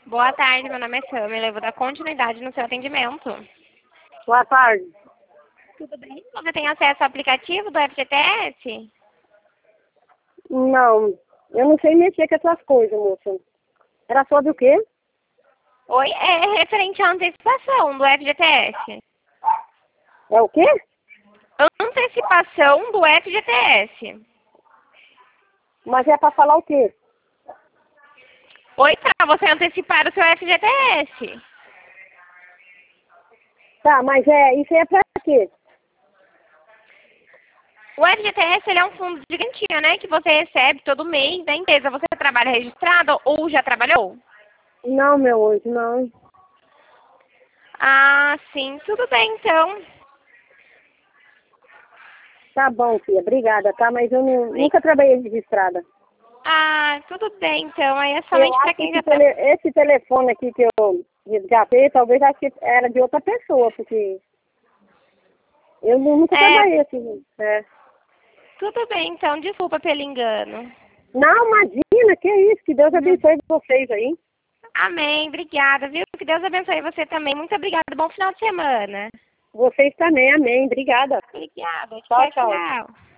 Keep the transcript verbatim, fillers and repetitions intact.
Boa tarde, meu nome é Samila. Eu vou dar continuidade no seu atendimento. Boa tarde. Tudo bem? Você tem acesso ao aplicativo do F G T S? Não, eu não sei mexer com essas coisas, moça. Era sobre o quê? Oi, é referente à antecipação do F G T S. É o quê? Antecipação do F G T S. Mas é pra falar o quê? Oi, pra você antecipar o seu F G T S. Tá, mas é, isso é pra quê? O F G T S ele é um fundo de garantia, né? Que você recebe todo mês da empresa. Você trabalha registrado ou já trabalhou? Não, meu anjo, não. Ah, sim. Tudo bem, então. Tá bom, filha, obrigada, tá? Mas eu não- nunca trabalhei registrada. Ah, tudo bem, então. Aí é Eu somente para acho que quem esse, já tele, trabalha. esse telefone aqui que eu resgatei, talvez acho que era de outra pessoa, porque eu nu- nunca É, trabalhei assim. É. tudo bem, então. Desculpa pelo engano. Não, imagina, que isso, que Deus abençoe vocês aí. Amém. Obrigada, viu? Que Deus abençoe você também. Muito obrigada. Bom final de semana. Vocês também, amém, obrigada. Obrigada. Tchau, Tchau, tchau. tchau.